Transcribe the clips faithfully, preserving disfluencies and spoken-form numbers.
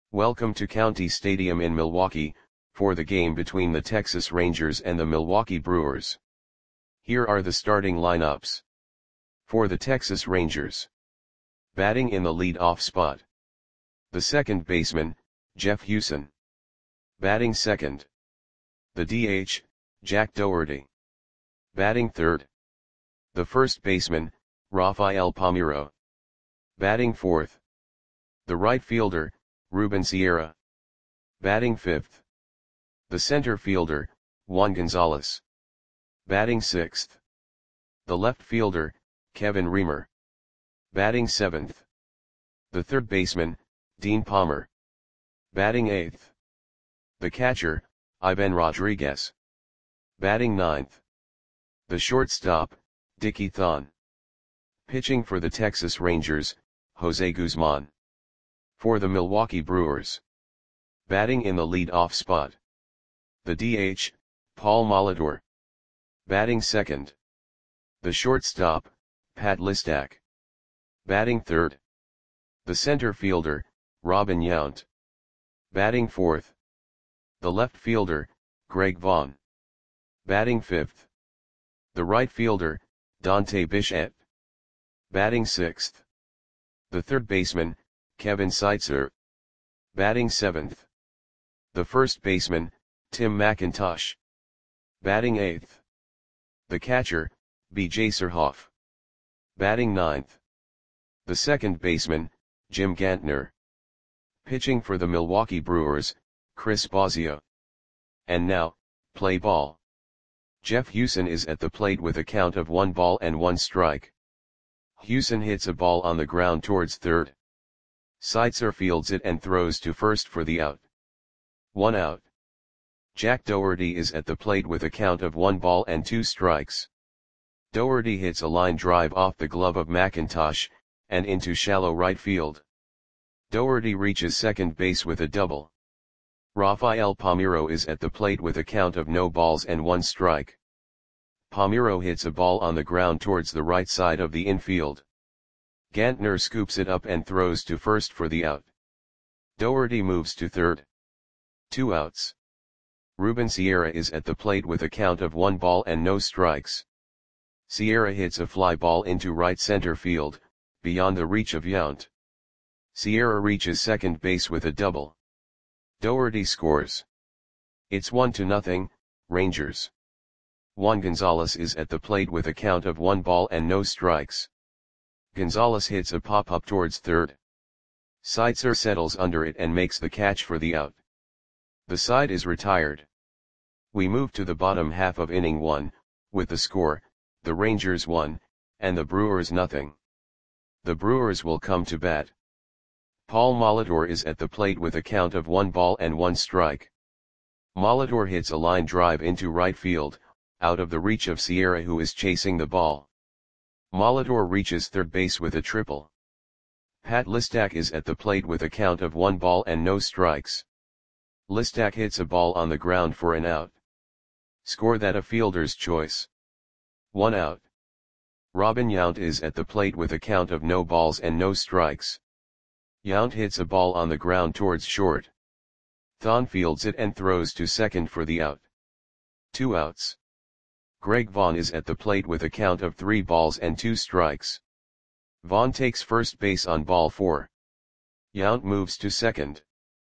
Welcome to County Stadium in Milwaukee, for the game between the Texas Rangers and the Milwaukee Brewers. Here are the starting lineups. For the Texas Rangers. Batting in the lead-off spot. The second baseman, Jeff Huson. Batting second. The D H, Jack Dougherty. Batting third. The first baseman, Rafael Palmeiro. Batting fourth. The right fielder, Ruben Sierra. Batting fifth. The center fielder, Juan Gonzalez. Batting sixth. The left fielder, Kevin Reamer. Batting seventh. The third baseman, Dean Palmer. Batting eighth. The catcher, Ivan Rodriguez. Batting ninth. The shortstop, Dickie Thon. Pitching for the Texas Rangers, Jose Guzman. For the Milwaukee Brewers. Batting in the lead-off spot. The D H, Paul Molitor. Batting second. The shortstop, Pat Listak. Batting third. The center fielder, Robin Yount. Batting fourth. The left fielder, Greg Vaughn. Batting fifth. The right fielder, Dante Bichette. Batting sixth. The third baseman, Kevin Seitzer. Batting seventh. The first baseman, Tim McIntosh. Batting eighth. The catcher, B J Surhoff. Batting ninth. The second baseman, Jim Gantner. Pitching for the Milwaukee Brewers, Chris Bosio. And now, play ball. Jeff Huson is at the plate with a count of one ball and one strike. Huson hits a ball on the ground towards third. Seitzer fields it and throws to first for the out. One out. Jack Dougherty is at the plate with a count of one ball and two strikes. Dougherty hits a line drive off the glove of McIntosh, and into shallow right field. Dougherty reaches second base with a double. Rafael Palmeiro is at the plate with a count of no balls and one strike. Palmeiro hits a ball on the ground towards the right side of the infield. Gantner scoops it up and throws to first for the out. Dougherty moves to third. Two outs. Ruben Sierra is at the plate with a count of one ball and no strikes. Sierra hits a fly ball into right center field, beyond the reach of Yount. Sierra reaches second base with a double. Dougherty scores. It's one to nothing, Rangers. Juan Gonzalez is at the plate with a count of one ball and no strikes. Gonzalez hits a pop-up towards third. Seitzer settles under it and makes the catch for the out. The side is retired. We move to the bottom half of inning one, with the score, the Rangers one, and the Brewers nothing. The Brewers will come to bat. Paul Molitor is at the plate with a count of one ball and one strike. Molitor hits a line drive into right field, out of the reach of Sierra who is chasing the ball. Molitor reaches third base with a triple. Pat Listak is at the plate with a count of one ball and no strikes. Listak hits a ball on the ground for an out. Score that a fielder's choice. One out. Robin Yount is at the plate with a count of no balls and no strikes. Yount hits a ball on the ground towards short. Thon fields it and throws to second for the out. Two outs. Greg Vaughn is at the plate with a count of three balls and two strikes. Vaughn takes first base on ball four. Yount moves to second.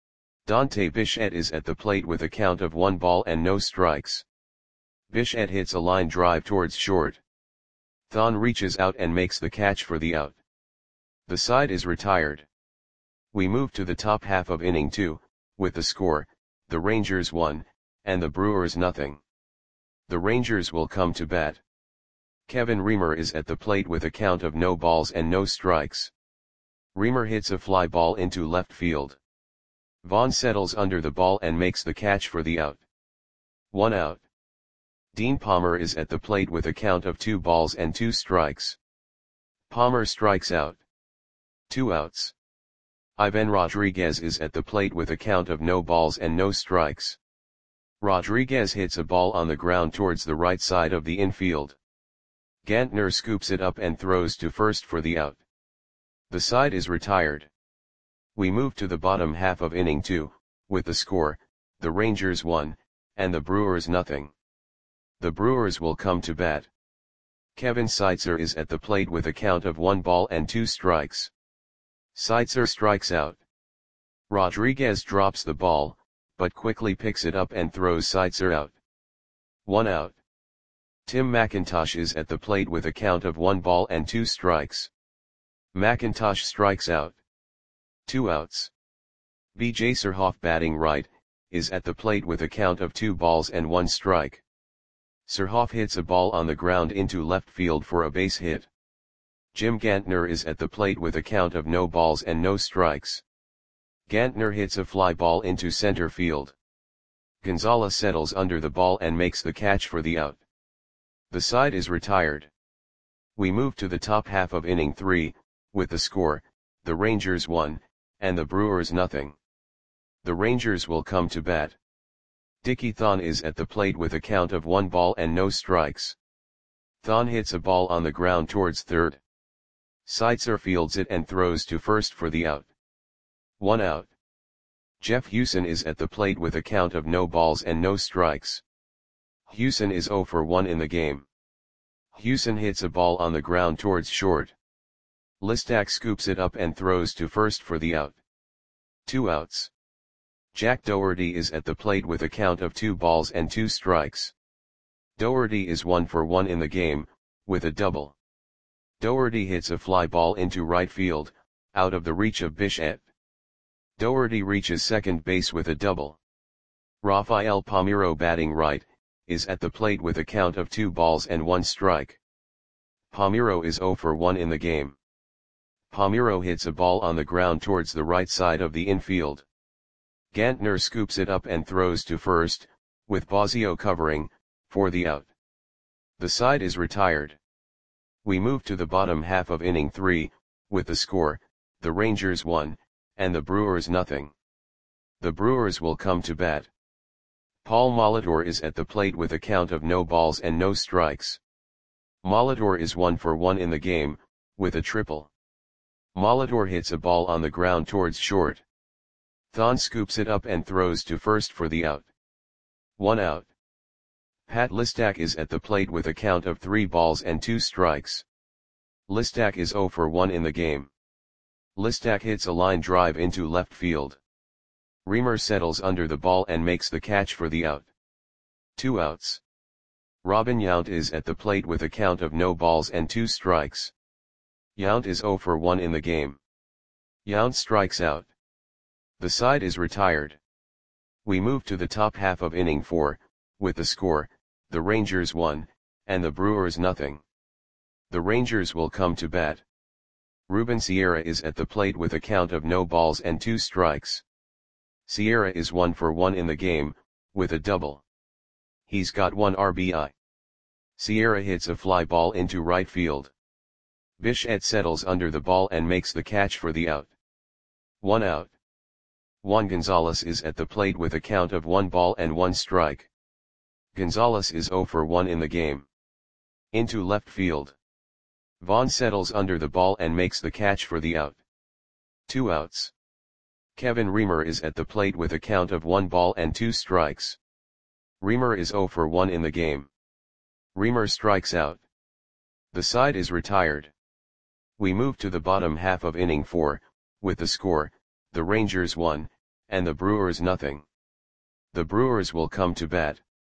Dante Bichette is at the plate with a count of one ball and no strikes. Bichette hits a line drive towards short. Thon reaches out and makes the catch for the out. The side is retired. We move to the top half of inning two, with the score, the Rangers one, and the Brewers nothing. The Rangers will come to bat. Kevin Reamer is at the plate with a count of no balls and no strikes. Reamer hits a fly ball into left field. Vaughn settles under the ball and makes the catch for the out. One out. Dean Palmer is at the plate with a count of two balls and two strikes. Palmer strikes out. Two outs. Ivan Rodriguez is at the plate with a count of no balls and no strikes. Rodriguez hits a ball on the ground towards the right side of the infield. Gantner scoops it up and throws to first for the out. The side is retired. We move to the bottom half of inning two, with the score, the Rangers one, and the Brewers nothing. The Brewers will come to bat. Kevin Seitzer is at the plate with a count of one ball and two strikes. Seitzer strikes out. Rodriguez drops the ball, but quickly picks it up and throws Seitzer out. One out. Tim McIntosh is at the plate with a count of one ball and two strikes. McIntosh strikes out. Two outs. B J Surhoff, batting right, is at the plate with a count of two balls and one strike. Surhoff hits a ball on the ground into left field for a base hit. Jim Gantner is at the plate with a count of no balls and no strikes. Gantner hits a fly ball into center field. Gonzalez settles under the ball and makes the catch for the out. The side is retired. We move to the top half of inning three, with the score, the Rangers one, and the Brewers nothing. The Rangers will come to bat. Dickie Thon is at the plate with a count of one ball and no strikes. Thon hits a ball on the ground towards third. Seitzer fields it and throws to first for the out. One out. Jeff Hewson is at the plate with a count of no balls and no strikes. Hewson is zero for one in the game. Hewson hits a ball on the ground towards short. Listak scoops it up and throws to first for the out. Two outs. Jack Dougherty is at the plate with a count of two balls and two strikes. Dougherty is one for one in the game, with a double. Dougherty hits a fly ball into right field, out of the reach of Bichette. Dougherty reaches second base with a double. Rafael Palmeiro, batting right, is at the plate with a count of two balls and one strike. Palmeiro is zero for one in the game. Palmeiro hits a ball on the ground towards the right side of the infield. Gantner scoops it up and throws to first, with Bosio covering, for the out. The side is retired. We move to the bottom half of inning three, with the score, the Rangers one, and the Brewers nothing. The Brewers will come to bat. Paul Molitor is at the plate with a count of no balls and no strikes. Molitor is one for one in the game, with a triple. Molitor hits a ball on the ground towards short. Thon scoops it up and throws to first for the out. One out. Pat Listak is at the plate with a count of three balls and two strikes. Listak is zero for one in the game. Listak hits a line drive into left field. Reamer settles under the ball and makes the catch for the out. Two outs. Robin Yount is at the plate with a count of no balls and two strikes. Yount is zero for one in the game. Yount strikes out. The side is retired. We move to the top half of inning four, with the score, the Rangers one, and the Brewers nothing. The Rangers will come to bat. Ruben Sierra is at the plate with a count of no balls and two strikes. Sierra is one for one in the game, with a double. He's got one R B I. Sierra hits a fly ball into right field. Bichette settles under the ball and makes the catch for the out. One out. Juan Gonzalez is at the plate with a count of one ball and one strike. Gonzalez is zero for one in the game. Into left field. Vaughn settles under the ball and makes the catch for the out. Two outs. Kevin Reamer is at the plate with a count of one ball and two strikes. Reamer is zero for one in the game. Reamer strikes out. The side is retired. We move to the bottom half of inning four, with the score, the Rangers one, and the Brewers nothing. The Brewers will come to bat.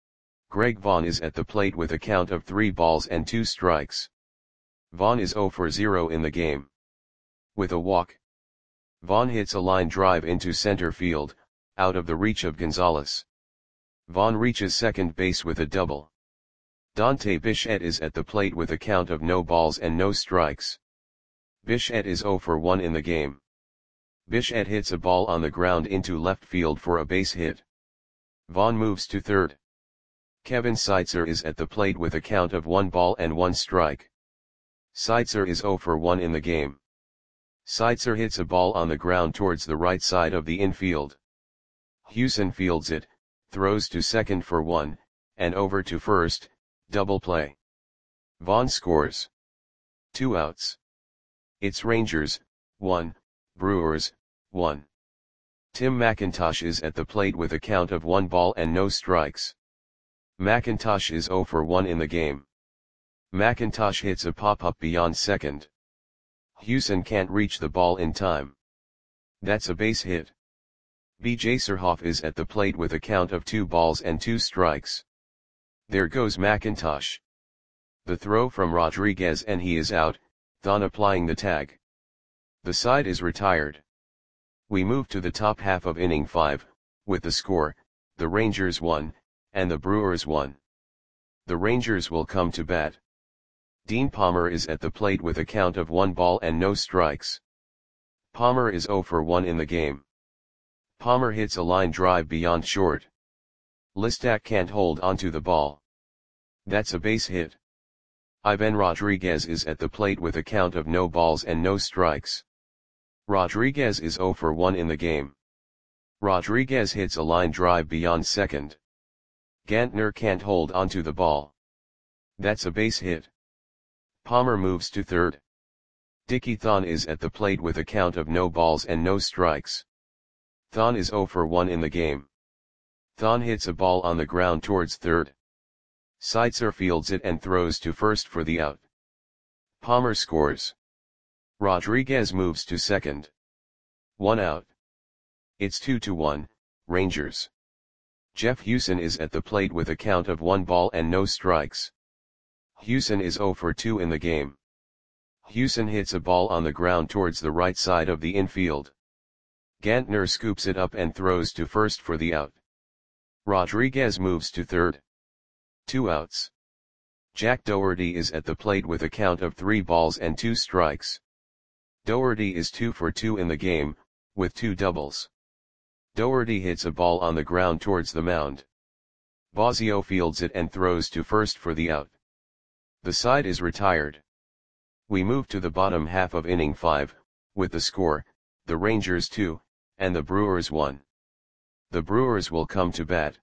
Greg Vaughn is at the plate with a count of three balls and two strikes. Vaughn is zero for zero in the game. With a walk. Vaughn hits a line drive into center field, out of the reach of Gonzalez. Vaughn reaches second base with a double. Dante Bichette is at the plate with a count of no balls and no strikes. Bichette is zero for one in the game. Bichette hits a ball on the ground into left field for a base hit. Vaughn moves to third. Kevin Seitzer is at the plate with a count of one ball and one strike. Seitzer is zero for one in the game. Seitzer hits a ball on the ground towards the right side of the infield. Hewson fields it, throws to second for one, and over to first, double play. Vaughn scores. Two outs. It's Rangers, one, Brewers, one. Tim McIntosh is at the plate with a count of one ball and no strikes. McIntosh is zero for one in the game. McIntosh hits a pop-up beyond second. Hewson can't reach the ball in time. That's a base hit. B J Surhoff is at the plate with a count of two balls and two strikes. There goes McIntosh. The throw from Rodriguez and he is out, Thon applying the tag. The side is retired. We move to the top half of inning five, with the score, the Rangers one, and the Brewers one. The Rangers will come to bat. Dean Palmer is at the plate with a count of one ball and no strikes. Palmer is zero for one in the game. Palmer hits a line drive beyond short. Listak can't hold onto the ball. That's a base hit. Ivan Rodriguez is at the plate with a count of no balls and no strikes. Rodriguez is zero for one in the game. Rodriguez hits a line drive beyond second. Gantner can't hold onto the ball. That's a base hit. Palmer moves to third. Dickie Thon is at the plate with a count of no balls and no strikes. Thon is zero for one in the game. Thon hits a ball on the ground towards third. Seitzer fields it and throws to first for the out. Palmer scores. Rodriguez moves to second. One out. It's two to one, Rangers. Jeff Hewson is at the plate with a count of one ball and no strikes. Hewson is zero for two in the game. Hewson hits a ball on the ground towards the right side of the infield. Gantner scoops it up and throws to first for the out. Rodriguez moves to third. Two outs. Jack Doherty is at the plate with a count of three balls and two strikes. Doherty is two for two in the game, with two doubles. Doherty hits a ball on the ground towards the mound. Bosio fields it and throws to first for the out. The side is retired. We move to the bottom half of inning five, with the score, the Rangers two, and the Brewers one. The Brewers will come to bat.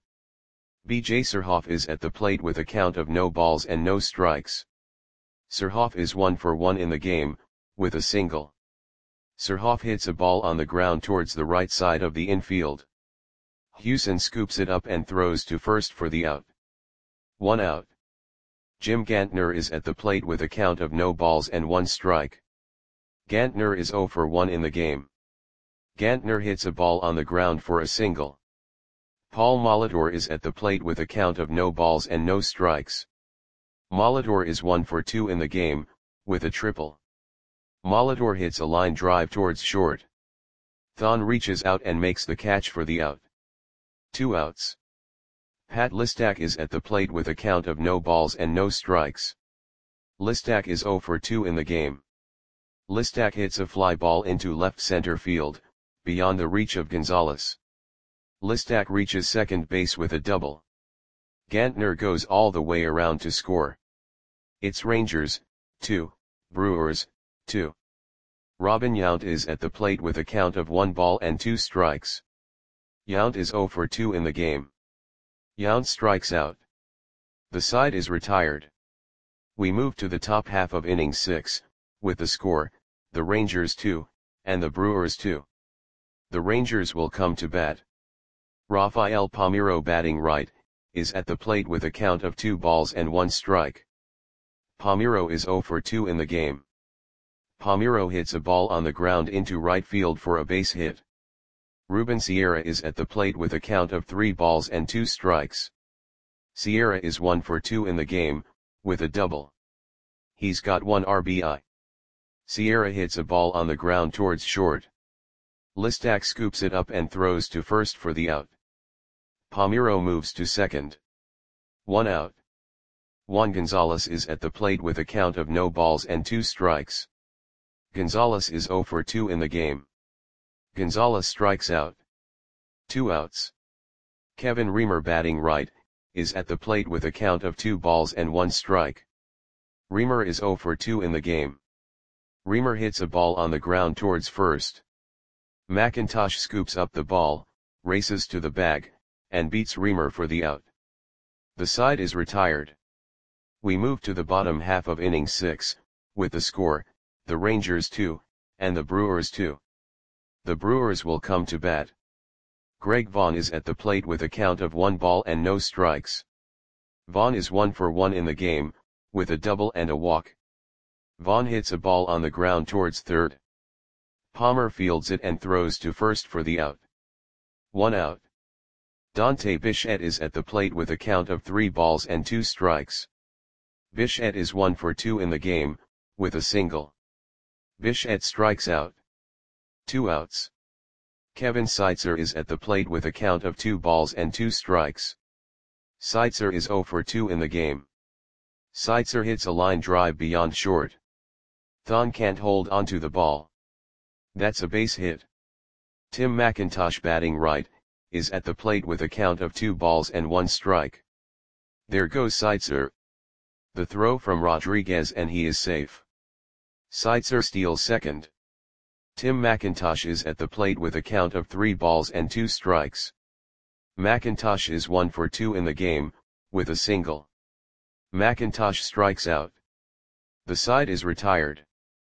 B J Surhoff is at the plate with a count of no balls and no strikes. Surhoff is one for one in the game, with a single. Surhoff hits a ball on the ground towards the right side of the infield. Hewson scoops it up and throws to first for the out. One out. Jim Gantner is at the plate with a count of no balls and one strike. Gantner is zero for one in the game. Gantner hits a ball on the ground for a single. Paul Molitor is at the plate with a count of no balls and no strikes. Molitor is one for two in the game, with a triple. Molitor hits a line drive towards short. Thon reaches out and makes the catch for the out. Two outs. Pat Listak is at the plate with a count of no balls and no strikes. Listak is zero for two in the game. Listak hits a fly ball into left center field, beyond the reach of Gonzalez. Listak reaches second base with a double. Gantner goes all the way around to score. It's Rangers, two, Brewers, two. Robin Yount is at the plate with a count of one ball and two strikes. Yount is zero for two in the game. Yount strikes out. The side is retired. We move to the top half of inning six, with the score, the Rangers two, and the Brewers two. The Rangers will come to bat. Rafael Palmeiro batting right, is at the plate with a count of two balls and one strike. Palmeiro is zero for two in the game. Palmeiro hits a ball on the ground into right field for a base hit. Ruben Sierra is at the plate with a count of three balls and two strikes. Sierra is one for two in the game, with a double. He's got one R B I. Sierra hits a ball on the ground towards short. Listak scoops it up and throws to first for the out. Palmeiro moves to second. One out. Juan Gonzalez is at the plate with a count of no balls and two strikes. Gonzalez is zero for two in the game. Gonzalez strikes out. Two outs. Kevin Reamer batting right, is at the plate with a count of two balls and one strike. Reamer is zero for two in the game. Reamer hits a ball on the ground towards first. McIntosh scoops up the ball, races to the bag, and beats Reamer for the out. The side is retired. We move to the bottom half of inning six, with the score, the Rangers two, and the Brewers two. The Brewers will come to bat. Greg Vaughn is at the plate with a count of one ball and no strikes. Vaughn is one for one in the game, with a double and a walk. Vaughn hits a ball on the ground towards third. Palmer fields it and throws to first for the out. One out. Dante Bichette is at the plate with a count of three balls and two strikes. Bichette is one for two in the game, with a single. Bichette strikes out. Two outs. Kevin Seitzer is at the plate with a count of two balls and two strikes. Seitzer is zero for two in the game. Seitzer hits a line drive beyond short. Thon can't hold onto the ball. That's a base hit. Tim McIntosh, batting right, is at the plate with a count of two balls and one strike. There goes Seitzer. The throw from Rodriguez and he is safe. Seitzer steals second. Tim McIntosh is at the plate with a count of three balls and two strikes. McIntosh is one for two in the game, with a single. McIntosh strikes out. The side is retired.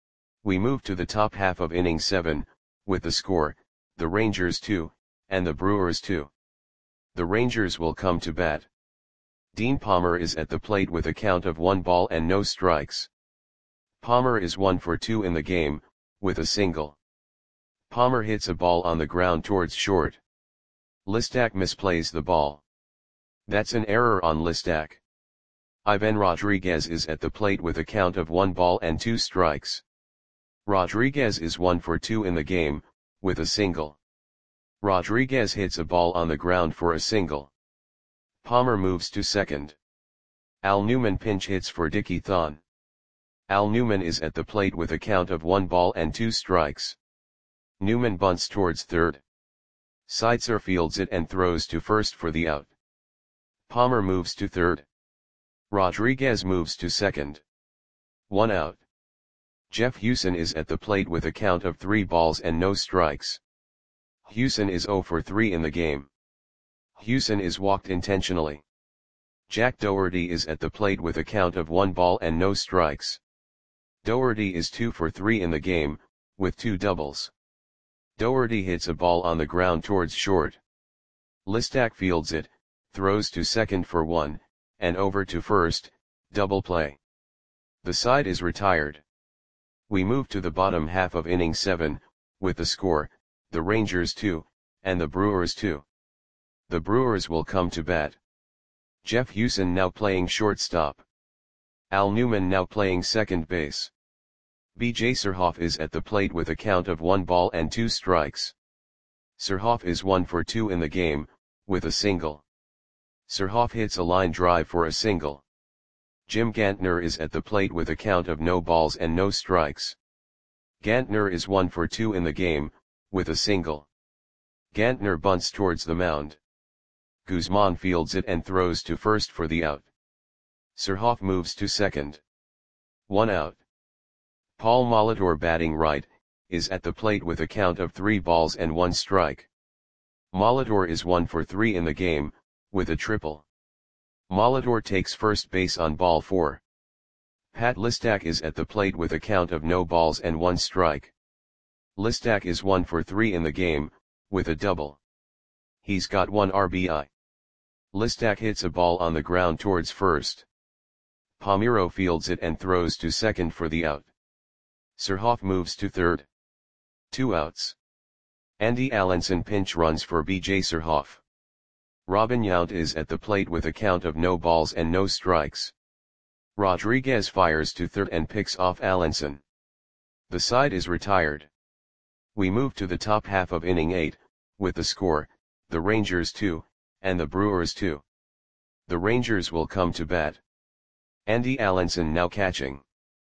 We move to the top half of inning seven, with the score, the Rangers two, and the Brewers two. The Rangers will come to bat. Dean Palmer is at the plate with a count of one ball and no strikes. Palmer is one for two in the game, with a single. Palmer hits a ball on the ground towards short. Listak misplays the ball. That's an error on Listak. Ivan Rodriguez is at the plate with a count of one ball and two strikes. Rodriguez is one for two in the game, with a single. Rodriguez hits a ball on the ground for a single. Palmer moves to second. Al Newman pinch hits for Dickie Thon. Al Newman is at the plate with a count of one ball and two strikes. Newman bunts towards third. Seitzer fields it and throws to first for the out. Palmer moves to third. Rodriguez moves to second. One out. Jeff Hewson is at the plate with a count of three balls and no strikes. Hewson is zero for three in the game. Hewson is walked intentionally. Jack Doherty is at the plate with a count of one ball and no strikes. Doherty is two for three in the game, with two doubles. Doherty hits a ball on the ground towards short. Listak fields it, throws to second for one, and over to first, double play. The side is retired. We move to the bottom half of inning seven, with the score, the Rangers two, and the Brewers two. The Brewers will come to bat. Jeff Hewson now playing shortstop. Al Newman now playing second base. B J Surhoff is at the plate with a count of one ball and two strikes. Surhoff is one for two in the game, with a single. Surhoff hits a line drive for a single. Jim Gantner is at the plate with a count of no balls and no strikes. Gantner is one for two in the game, with a single. Gantner bunts towards the mound. Guzman fields it and throws to first for the out. Surhoff moves to second. One out. Paul Molitor, batting right, is at the plate with a count of three balls and one strike. Molitor is one for three in the game, with a triple. Molitor takes first base on ball four. Pat Listak is at the plate with a count of no balls and one strike. Listak is one for three in the game, with a double. He's got one R B I. Listak hits a ball on the ground towards first. Palmeiro fields it and throws to second for the out. Surhoff moves to third. Two outs. Andy Allenson pinch runs for B J Surhoff. Robin Yount is at the plate with a count of no balls and no strikes. Rodriguez fires to third and picks off Allenson. The side is retired. We move to the top half of inning eight, with the score, the Rangers two, and the Brewers two. The Rangers will come to bat. Andy Allenson now catching.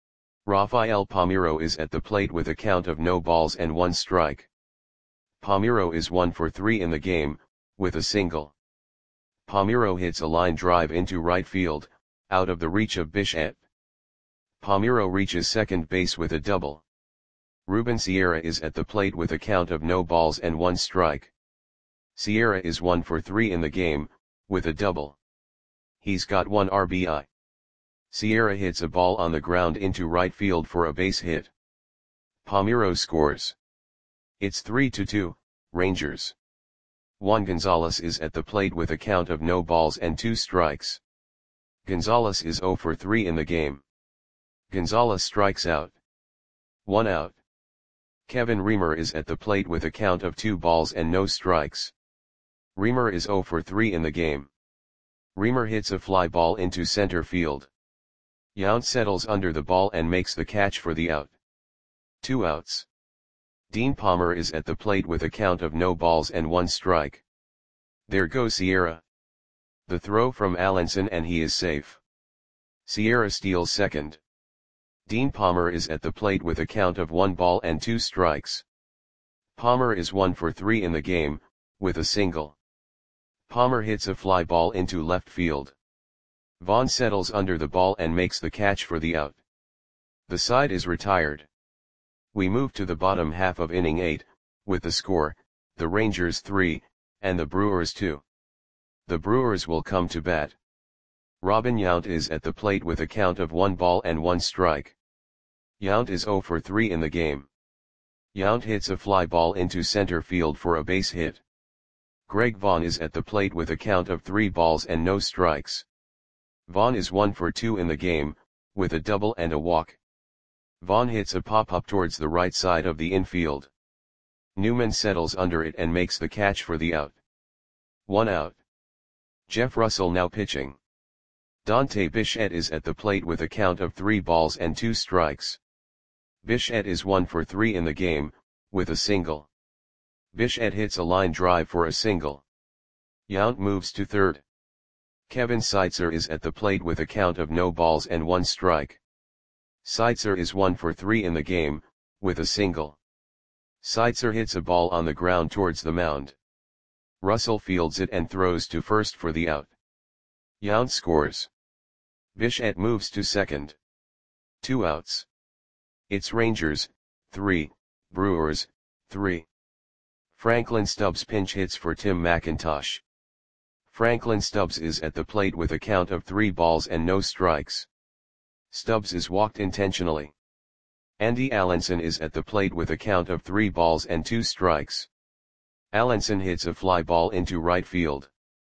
Rafael Palmeiro is at the plate with a count of no balls and one strike. Palmeiro is one for three in the game, with a single. Palmeiro hits a line drive into right field, out of the reach of Bichette. Palmeiro reaches second base with a double. Ruben Sierra is at the plate with a count of no balls and one strike. Sierra is one for three in the game, with a double. He's got one R B I. Sierra hits a ball on the ground into right field for a base hit. Palmeiro scores. It's three to two, Rangers. Juan Gonzalez is at the plate with a count of no balls and two strikes. Gonzalez is zero for three in the game. Gonzalez strikes out. One out. Kevin Reamer is at the plate with a count of two balls and no strikes. Reamer is zero for three in the game. Reamer hits a fly ball into center field. Yount settles under the ball and makes the catch for the out. Two outs. Dean Palmer is at the plate with a count of no balls and one strike. There goes Sierra. The throw from Allenson and he is safe. Sierra steals second. Dean Palmer is at the plate with a count of one ball and two strikes. Palmer is one for three in the game, with a single. Palmer hits a fly ball into left field. Vaughn settles under the ball and makes the catch for the out. The side is retired. We move to the bottom half of inning eight, with the score, the Rangers three, and the Brewers two. The Brewers will come to bat. Robin Yount is at the plate with a count of one ball and one strike. Yount is zero for three in the game. Yount hits a fly ball into center field for a base hit. Greg Vaughn is at the plate with a count of three balls and no strikes. Vaughn is one for two in the game, with a double and a walk. Vaughn hits a pop-up towards the right side of the infield. Newman settles under it and makes the catch for the out. One out. Jeff Russell now pitching. Dante Bichette is at the plate with a count of three balls and two strikes. Bichette is one for three in the game, with a single. Bichette hits a line drive for a single. Yount moves to third. Kevin Seitzer is at the plate with a count of no balls and one strike. Seitzer is one for three in the game, with a single. Seitzer hits a ball on the ground towards the mound. Russell fields it and throws to first for the out. Yount scores. Bichette moves to second. Two outs. It's Rangers, three, Brewers, three. Franklin Stubbs pinch hits for Tim McIntosh. Franklin Stubbs is at the plate with a count of three balls and no strikes. Stubbs is walked intentionally. Andy Allenson is at the plate with a count of three balls and two strikes. Allenson hits a fly ball into right field.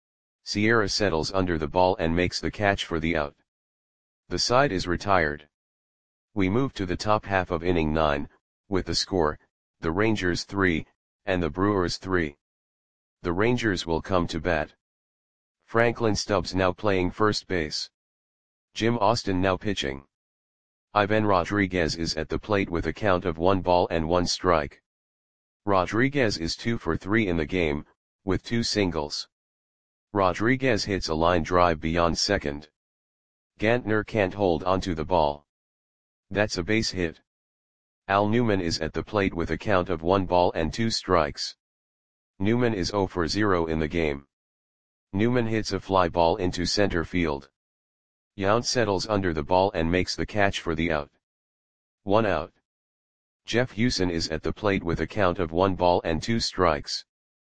Sierra settles under the ball and makes the catch for the out. The side is retired. We move to the top half of inning nine, with the score, the Rangers three, and the Brewers three. The Rangers will come to bat. Franklin Stubbs now playing first base. Jim Austin now pitching. Ivan Rodriguez is at the plate with a count of one ball and one strike. Rodriguez is two for three in the game, with two singles. Rodriguez hits a line drive beyond second. Gantner can't hold onto the ball. That's a base hit. Al Newman is at the plate with a count of one ball and two strikes. Newman is zero for zero in the game. Newman hits a fly ball into center field. Yount settles under the ball and makes the catch for the out. One out. Jeff Hewson is at the plate with a count of one ball and two strikes.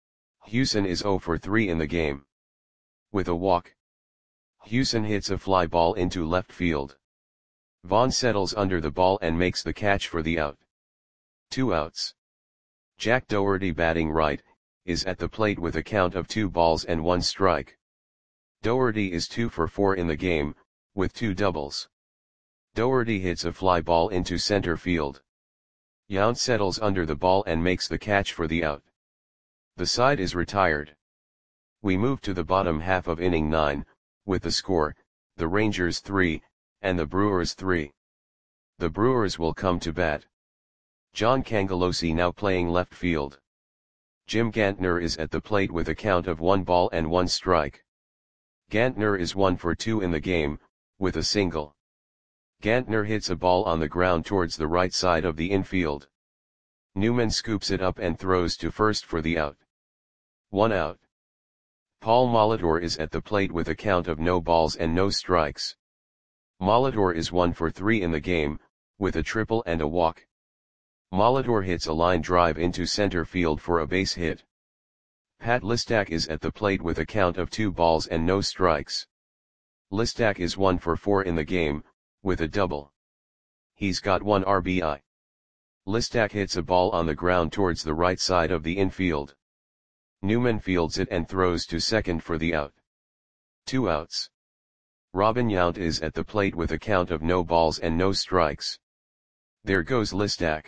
Hewson is zero for three in the game. With a walk. Hewson hits a fly ball into left field. Vaughn settles under the ball and makes the catch for the out. Two outs. Jack Dougherty batting right, is at the plate with a count of two balls and one strike. Dougherty is two for four in the game, with two doubles. Dougherty hits a fly ball into center field. Yount settles under the ball and makes the catch for the out. The side is retired. We move to the bottom half of inning nine, with the score, the Rangers three, and the Brewers three. The Brewers will come to bat. John Cangelosi now playing left field. Jim Gantner is at the plate with a count of one ball and one strike. Gantner is one for two in the game, with a single. Gantner hits a ball on the ground towards the right side of the infield. Newman scoops it up and throws to first for the out. One out. Paul Molitor is at the plate with a count of no balls and no strikes. Molitor is one for three in the game, with a triple and a walk. Molitor hits a line drive into center field for a base hit. Pat Listak is at the plate with a count of two balls and no strikes. Listak is one for four in the game, with a double. He's got one R B I. Listak hits a ball on the ground towards the right side of the infield. Newman fields it and throws to second for the out. Two outs. Robin Yount is at the plate with a count of no balls and no strikes. There goes Listak.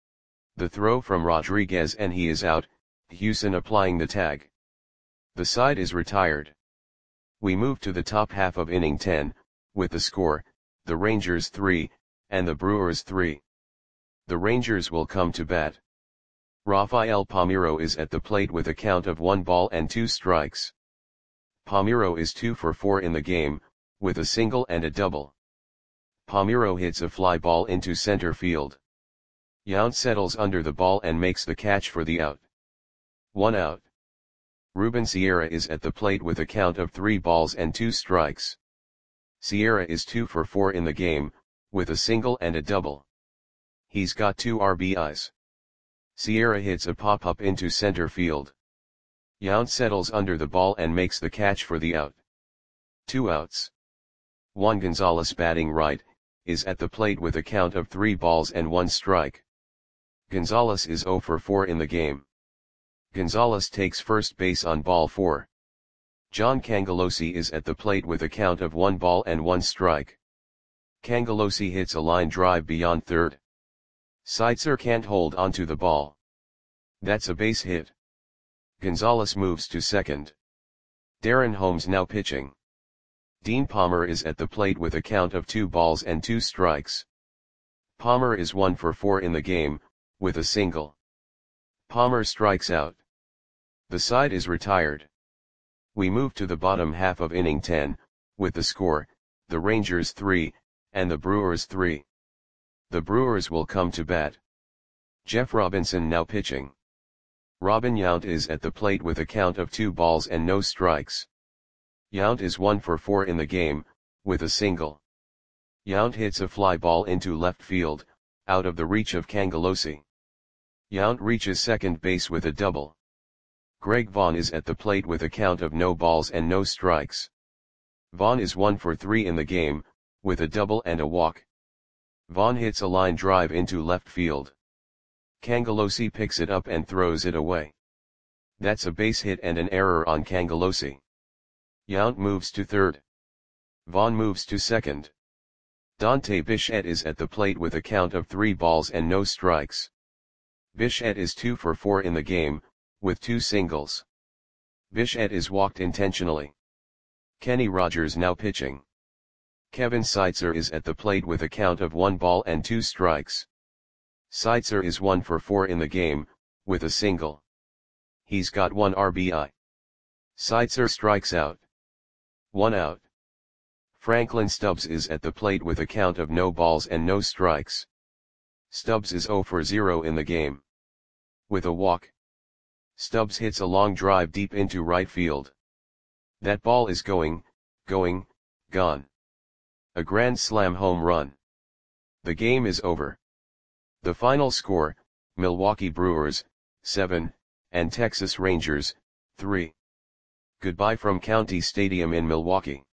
The throw from Rodriguez and he is out, Hewson applying the tag. The side is retired. We move to the top half of inning ten, with the score, the Rangers three, and the Brewers three. The Rangers will come to bat. Rafael Palmeiro is at the plate with a count of one ball and two strikes. Palmeiro is two for four in the game, with a single and a double. Palmeiro hits a fly ball into center field. Yount settles under the ball and makes the catch for the out. One out. Ruben Sierra is at the plate with a count of three balls and two strikes. Sierra is two for four in the game, with a single and a double. He's got two R B Is. Sierra hits a pop-up into center field. Yount settles under the ball and makes the catch for the out. Two outs. Juan Gonzalez, batting right, is at the plate with a count of three balls and one strike. Gonzalez is zero for four in the game. Gonzalez takes first base on ball four. John Cangelosi is at the plate with a count of one ball and one strike. Cangelosi hits a line drive beyond third. Seitzer can't hold onto the ball. That's a base hit. Gonzalez moves to second. Darren Holmes now pitching. Dean Palmer is at the plate with a count of two balls and two strikes. Palmer is one for four in the game, with a single. Palmer strikes out. The side is retired. We move to the bottom half of inning ten, with the score, the Rangers three, and the Brewers three. The Brewers will come to bat. Jeff Robinson now pitching. Robin Yount is at the plate with a count of two balls and no strikes. Yount is one for four in the game, with a single. Yount hits a fly ball into left field, out of the reach of Cangelosi. Yount reaches second base with a double. Greg Vaughn is at the plate with a count of no balls and no strikes. Vaughn is one for three in the game, with a double and a walk. Vaughn hits a line drive into left field. Cangelosi picks it up and throws it away. That's a base hit and an error on Cangelosi. Yount moves to third. Vaughn moves to second. Dante Bichette is at the plate with a count of three balls and no strikes. Bichette is two for four in the game, with two singles. Bichette is walked intentionally. Kenny Rogers now pitching. Kevin Seitzer is at the plate with a count of one ball and two strikes. Seitzer is one for four in the game, with a single. He's got one R B I. Seitzer strikes out. One out. Franklin Stubbs is at the plate with a count of no balls and no strikes. Stubbs is zero for zero in the game. With a walk. Stubbs hits a long drive deep into right field. That ball is going, going, gone. A grand slam home run. The game is over. The final score, Milwaukee Brewers, seven, and Texas Rangers, three. Goodbye from County Stadium in Milwaukee.